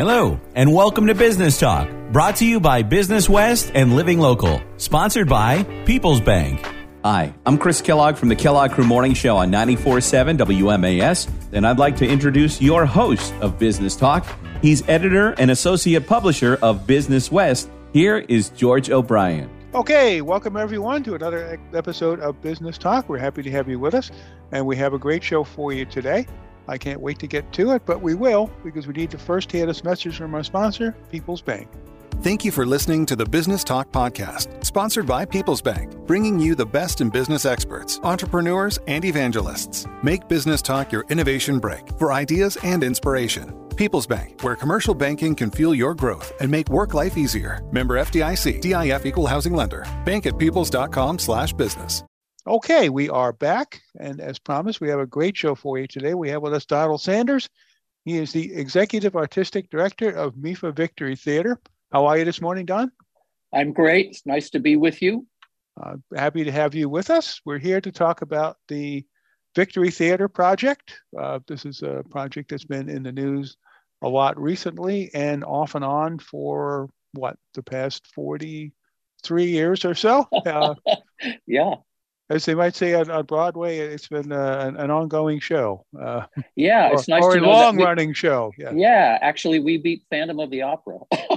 Hello, and welcome to Business Talk, brought to you by Business West and Living Local, sponsored by People's Bank. Hi, I'm Chris Kellogg from the Kellogg Crew Morning Show on 94.7 WMAS, and I'd like to introduce your host of Business Talk. He's editor and associate publisher of Business West. Here is George O'Brien. Okay, welcome everyone to another episode of Business Talk. We're happy to have you with us, and we have a great show for you today. I can't wait to get to it, but we will, because we need to first hear this message from our sponsor, People's Bank. Thank you for listening to the Business Talk podcast, sponsored by People's Bank, bringing you the best in business experts, entrepreneurs, and evangelists. Make Business Talk your innovation break for ideas and inspiration. People's Bank, where commercial banking can fuel your growth and make work life easier. Member FDIC, DIF Equal Housing Lender. Bankatpeoples.com/business. Okay, we are back, and as promised, we have a great show for you today. We have with us Donald Sanders. He is the Executive Artistic Director of MIFA Victory Theater. How are you this morning, Don? I'm great. It's nice to be with you. Happy to have you with us. We're here to talk about the Victory Theater project. This is a project that's been in the news a lot recently and off and on for, the past 43 years or so? Yeah. As they might say on Broadway, it's been an ongoing show. It's nice or to a know long-running show. Yeah, actually, we beat Phantom of the Opera.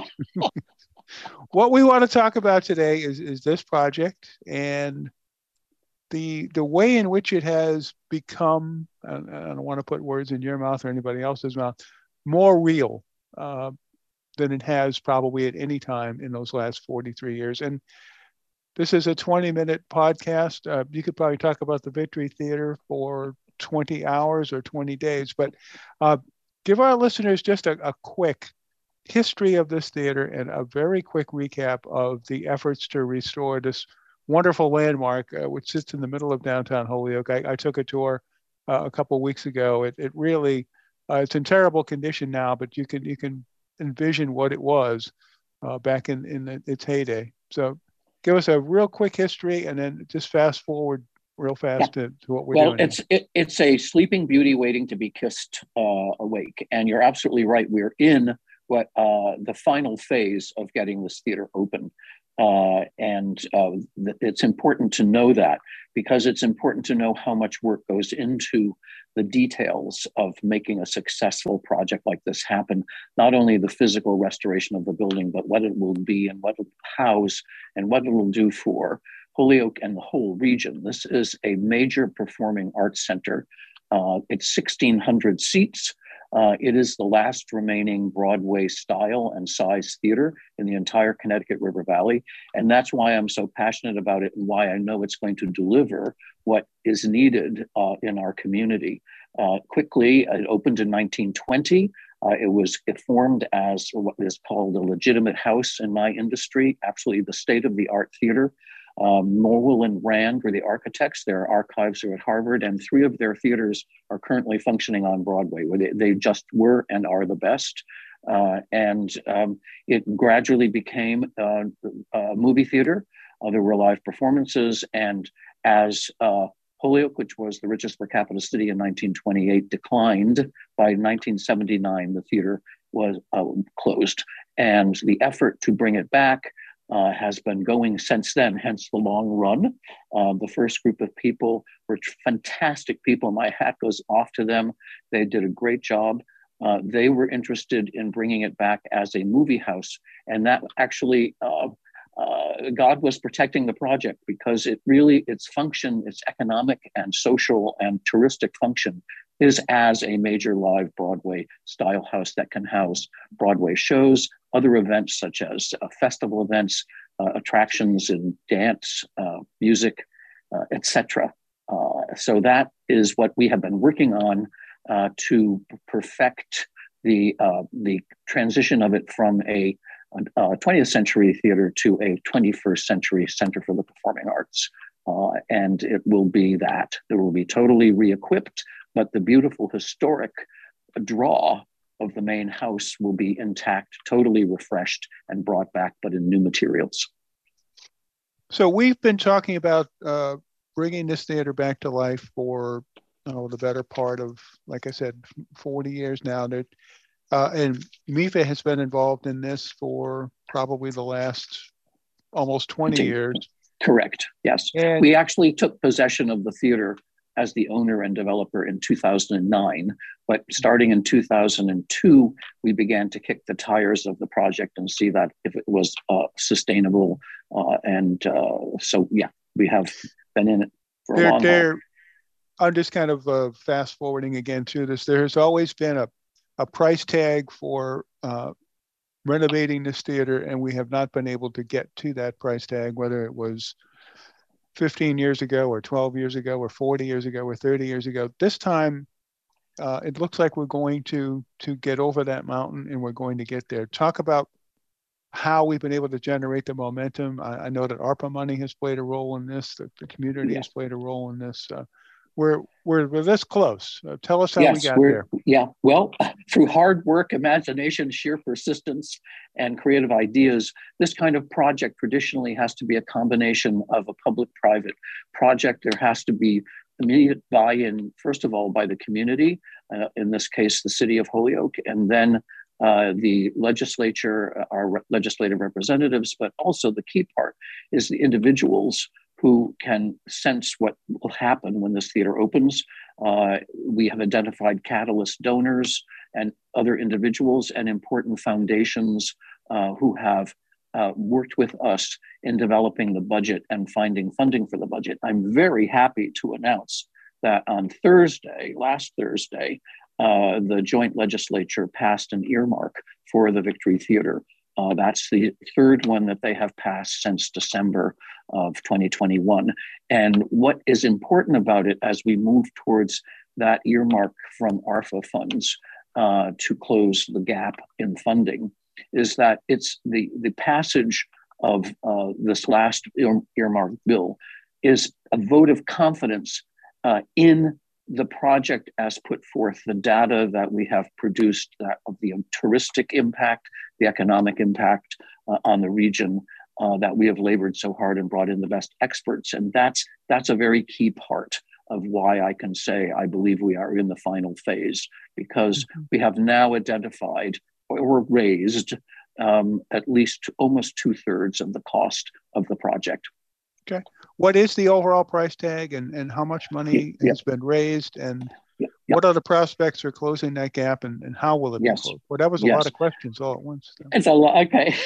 What we want to talk about today is this project and the way in which it has become, I don't want to put words in your mouth or anybody else's mouth, more real than it has probably at any time in those last 43 years. And this is a 20-minute podcast. You could probably talk about the Victory Theater for 20 hours or 20 days, but give our listeners just a quick history of this theater and a very quick recap of the efforts to restore this wonderful landmark, which sits in the middle of downtown Holyoke. I took a tour a couple of weeks ago. It really, it's in terrible condition now, but you can envision what it was back in its heyday. So give us a real quick history and then just fast forward real fast to what we're doing. Well, it's a sleeping beauty waiting to be kissed awake. And you're absolutely right. We're in the final phase of getting this theater open. It's important to know that, because it's important to know how much work goes into the details of making a successful project like this happen. Not only the physical restoration of the building, but what it will be and what it will house and what it will do for Holyoke and the whole region. This is a major performing arts center. It's 1,600 seats. It is the last remaining Broadway style and size theater in the entire Connecticut River Valley. And that's why I'm so passionate about it and why I know it's going to deliver what is needed in our community. Quickly, it opened in 1920. It formed as what is called a legitimate house in my industry, absolutely the state-of-the-art theater. Morwell and Rand were the architects. Their archives are at Harvard, and 3 of their theaters are currently functioning on Broadway, where they just were and are the best. It gradually became a movie theater. There were live performances, and as Holyoke, which was the richest per capita city in 1928, declined, by 1979, the theater was closed. And the effort to bring it back has been going since then, hence the long run. The first group of people were fantastic people. My hat goes off to them. They did a great job. They were interested in bringing it back as a movie house. And that actually, God was protecting the project, because its function, its economic and social and touristic function is as a major live Broadway style house that can house Broadway shows, other events such as festival events, attractions in dance, music, etc. So that is what we have been working on to perfect the transition of it from a 20th century theater to a 21st century Center for the Performing Arts. And it will be that. It will be totally re-equipped, but the beautiful historic draw of the main house will be intact, totally refreshed and brought back, but in new materials. So we've been talking about bringing this theater back to life for the better part of, like I said, 40 years now. And MIFA has been involved in this for probably the last almost 20 years. Correct. Yes. And we actually took possession of the theater as the owner and developer in 2009. But starting in 2002, we began to kick the tires of the project and see that if it was sustainable. So, yeah, we have been in it for a long time. I'm just kind of fast forwarding again to this. There has always been a price tag for renovating this theater, and we have not been able to get to that price tag, whether it was 15 years ago or 12 years ago or 40 years ago or 30 years ago. This time, it looks like we're going to get over that mountain, and we're going to get there. Talk about how we've been able to generate the momentum. I know that ARPA money has played a role in this. The community has played a role in this. We're this close. Tell us how we got there. Yeah, well, through hard work, imagination, sheer persistence, and creative ideas, this kind of project traditionally has to be a combination of a public-private project. There has to be immediate buy-in, first of all, by the community, in this case, the city of Holyoke, and then the legislature, our legislative representatives, but also the key part is the individuals who can sense what will happen when this theater opens. We have identified catalyst donors and other individuals and important foundations who have worked with us in developing the budget and finding funding for the budget. I'm very happy to announce that on last Thursday, the joint legislature passed an earmark for the Victory Theater. That's the third one that they have passed since December of 2021. And what is important about it as we move towards that earmark from ARPA funds to close the gap in funding is that it's the passage of this last earmark bill is a vote of confidence in the project as put forth, the data that we have produced of the touristic impact, the economic impact on the region that we have labored so hard and brought in the best experts. And that's a very key part of why I can say I believe we are in the final phase, because we have now identified or raised at least almost 2/3 of the cost of the project. Okay. What is the overall price tag, and how much money has been raised, and what are the prospects for closing that gap, and how will it be closed? Well, that was a lot of questions all at once. It's a lot. Okay.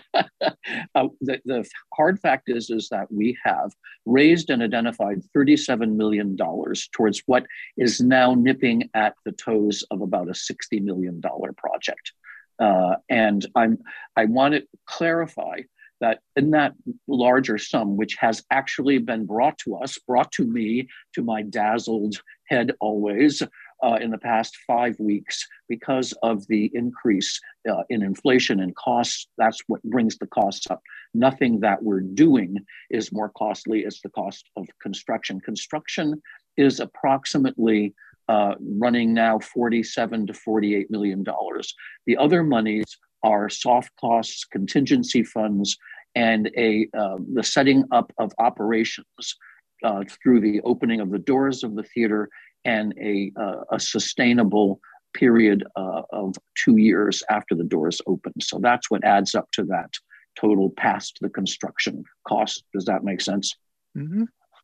The hard fact is that we have raised and identified $37 million towards what is now nipping at the toes of about a $60 million project. And I want to clarify that in that larger sum, which has actually been brought to me, to my dazzled head always, in the past 5 weeks, because of the increase in inflation and costs, that's what brings the costs up. Nothing that we're doing is more costly, it's the cost of construction. Construction is approximately running now $47 to $48 million. The other monies are soft costs, contingency funds, and the setting up of operations through the opening of the doors of the theater and a sustainable period of 2 years after the doors open. So that's what adds up to that total past the construction cost. Does that make sense? Mm-hmm.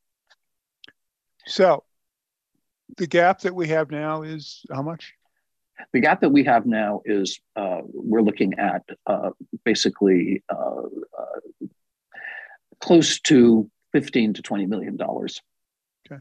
So the gap that we have now is how much? The gap that we have now is we're looking at basically close to $15 to $20 million. Okay.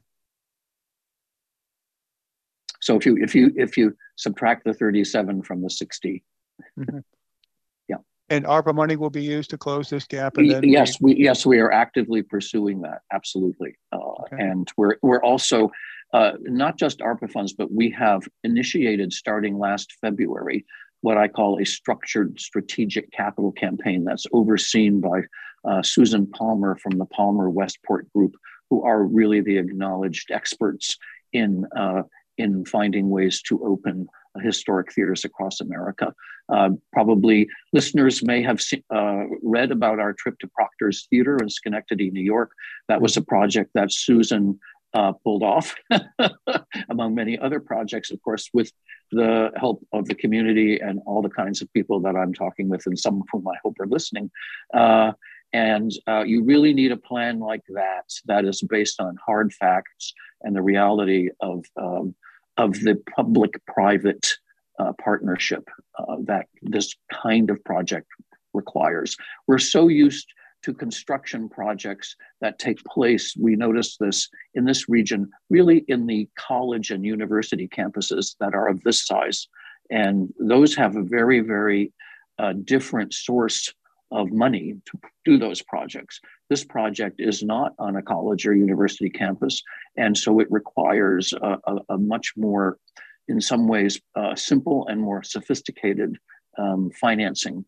So if you subtract the 37 from the 60, mm-hmm. Yeah. And ARPA money will be used to close this gap. And then we are actively pursuing that. Absolutely. Okay. And we're also not just ARPA funds, but we have initiated starting last February what I call a structured strategic capital campaign that's overseen by Susan Palmer from the Palmer Westport Group, who are really the acknowledged experts in finding ways to open historic theaters across America. Probably listeners may have read about our trip to Proctor's Theater in Schenectady, New York. That was a project that Susan pulled off, among many other projects, of course, with the help of the community and all the kinds of people that I'm talking with, and some of whom I hope are listening. And you really need a plan like that is based on hard facts and the reality of the public-private partnership that this kind of project requires. We're so used to construction projects that take place. We notice this in this region, really in the college and university campuses that are of this size. And those have a very, very different source of money to do those projects. This project is not on a college or university campus. And so it requires a much more, in some ways, simple and more sophisticated financing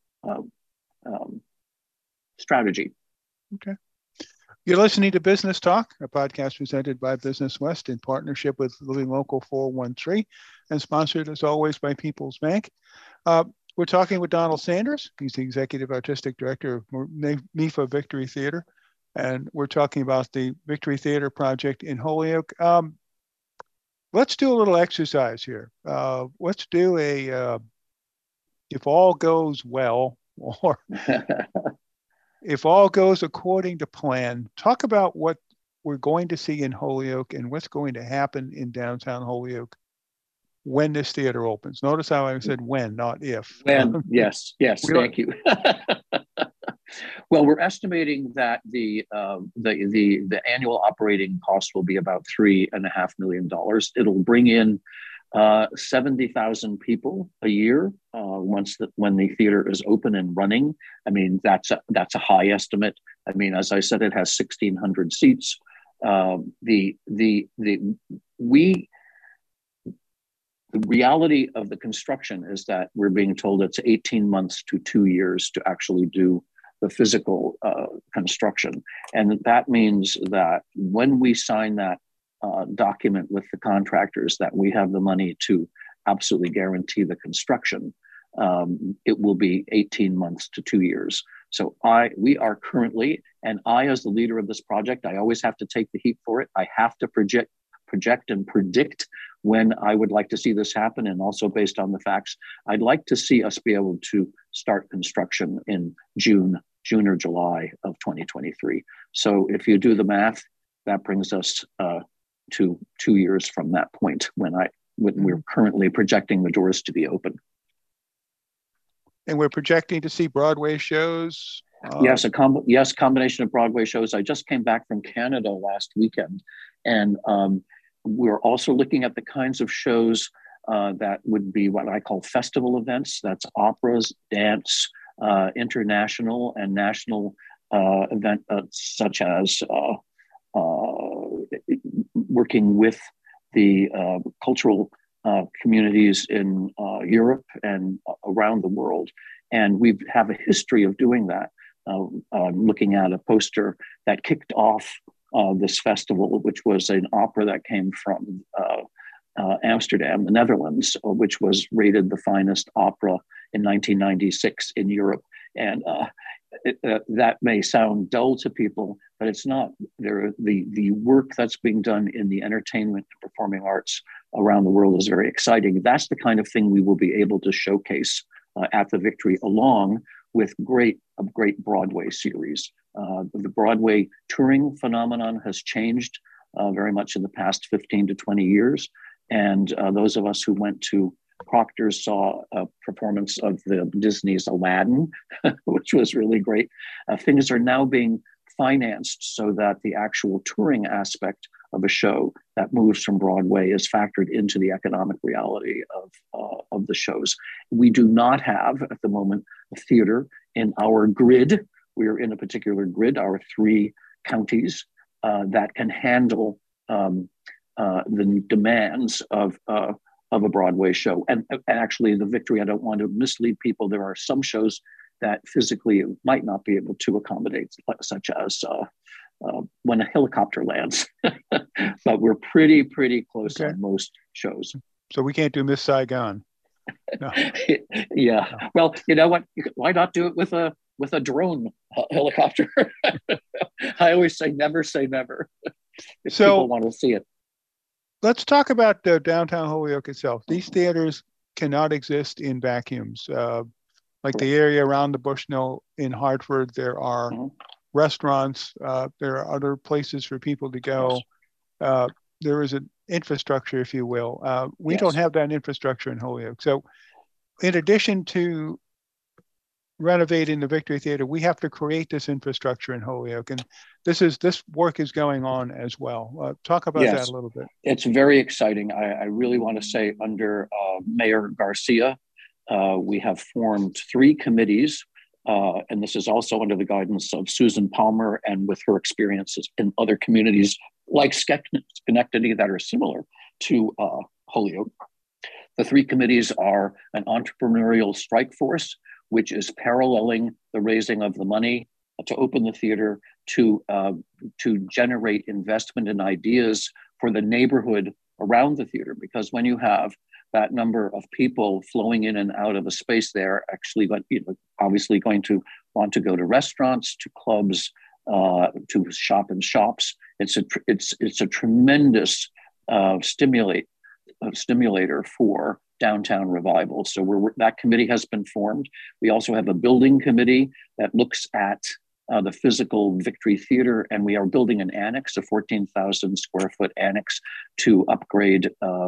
strategy. Okay. You're listening to Business Talk, a podcast presented by Business West in partnership with Living Local 413 and sponsored, as always, by People's Bank. We're talking with Donald Sanders. He's the Executive Artistic Director of MIFA Victory Theater, and we're talking about the Victory Theater project in Holyoke. Let's do a little exercise here. Let's do a if all goes well, or if all goes according to plan. Talk about what we're going to see in Holyoke and what's going to happen in downtown Holyoke when this theater opens. Notice how I said when, not if. When, yes, thank you. Well, we're estimating that the annual operating cost will be about $3.5 million. It'll bring in 70,000 people a year when the theater is open and running. I mean, that's a high estimate. I mean, as I said, it has 1,600 seats. The reality of the construction is that we're being told it's 18 months to 2 years to actually do the physical construction. And that means that when we sign that document with the contractors that we have the money to absolutely guarantee the construction, it will be 18 months to 2 years. So we are currently, and I, as the leader of this project, I always have to take the heat for it. I have to project and predict when I would like to see this happen. And also based on the facts, I'd like to see us be able to start construction in June or July of 2023. So if you do the math, that brings us to 2 years from that point when we're currently projecting the doors to be open. And we're projecting to see Broadway shows. Yes, combination of Broadway shows. I just came back from Canada last weekend, and we're also looking at the kinds of shows that would be what I call festival events. That's operas, dance, international and national event such as working with the cultural communities in Europe and around the world. And we have a history of doing that. Looking at a poster that kicked off this festival, which was an opera that came from Amsterdam, the Netherlands, which was rated the finest opera in 1996 in Europe. And that may sound dull to people, but it's not. The work that's being done in the entertainment and performing arts around the world is very exciting. That's the kind of thing we will be able to showcase at the Victory, along with a great Broadway series. The Broadway touring phenomenon has changed very much in the past 15 to 20 years. And those of us who went to Proctor's saw a performance of the Disney's Aladdin, which was really great. Things are now being financed so that the actual touring aspect of a show that moves from Broadway is factored into the economic reality of the shows. We do not have, at the moment, a theater in our grid. We're in a particular grid, our 3 counties, that can handle the demands of a Broadway show. And actually, the Victory, I don't want to mislead people. There are some shows that physically might not be able to accommodate, such as when a helicopter lands. But we're pretty close on most shows. So we can't do Miss Saigon. No. Yeah. No. Well, you know what? Why not do it with a drone helicopter? I always say never say never. if people want to see it. Let's talk about downtown Holyoke itself. These theaters cannot exist in vacuums. Like the area around the Bushnell in Hartford, there are restaurants, there are other places for people to go. Yes. There is an infrastructure, if you will. We don't have that infrastructure in Holyoke. So in addition to renovating the Victory Theater, we have to create this infrastructure in Holyoke. And this work is going on as well. Talk about that a little bit. It's very exciting. I really want to say under Mayor Garcia, we have formed 3 committees, and this is also under the guidance of Susan Palmer and with her experiences in other communities like Schenectady that are similar to Holyoke. The 3 committees are an entrepreneurial strike force, which is paralleling the raising of the money to open the theater, to generate investment and ideas for the neighborhood around the theater. Because when you have that number of people flowing in and out of a space, they're actually obviously going to want to go to restaurants, to clubs, to shop in shops. It's a tremendous stimulator for downtown revival. So that committee has been formed. We also have a building committee that looks at the physical Victory Theater, and we are building an annex, a 14,000 square foot annex to upgrade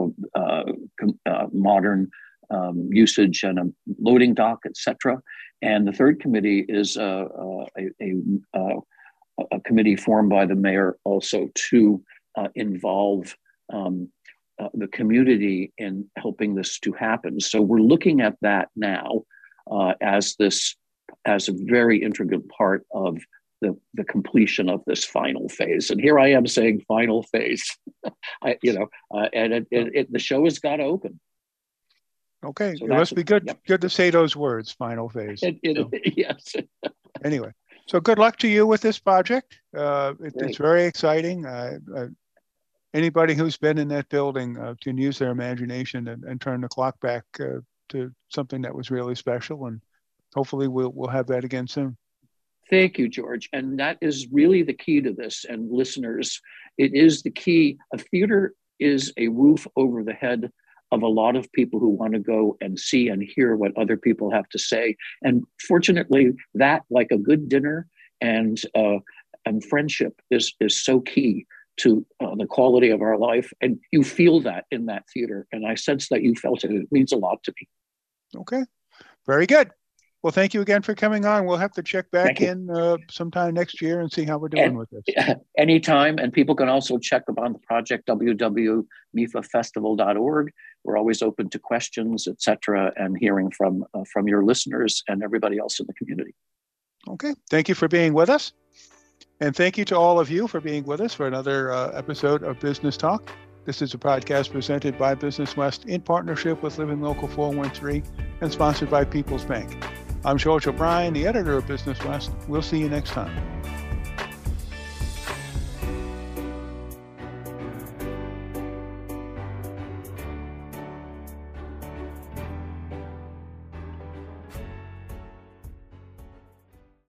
modern usage and a loading dock, etc. And the third committee is a committee formed by the mayor also to involve the community in helping this to happen. So we're looking at that now as a very integral part of the completion of this final phase. And here I am saying final phase, and the show has got to open. Okay, so it must be good. Yep. Good to say those words, final phase. Yes. Anyway, so good luck to you with this project. It's very exciting. Anybody who's been in that building can use their imagination and turn the clock back to something that was really special. And hopefully we'll have that again soon. Thank you, George. And that is really the key to this. And listeners, it is the key. A theater is a roof over the head of a lot of people who want to go and see and hear what other people have to say. And fortunately, that, like a good dinner and friendship, is so key to the quality of our life. And you feel that in that theater. And I sense that you felt it. It means a lot to me. Okay. Very good. Well, thank you again for coming on. We'll have to check back in sometime next year and see how we're doing with this. Anytime. And people can also check on the project, www.mifafestival.org. We're always open to questions, etc., and hearing from your listeners and everybody else in the community. Okay. Thank you for being with us. And thank you to all of you for being with us for another episode of Business Talk. This is a podcast presented by Business West in partnership with Living Local 413 and sponsored by People's Bank. I'm George O'Brien, the editor of Business West. We'll see you next time.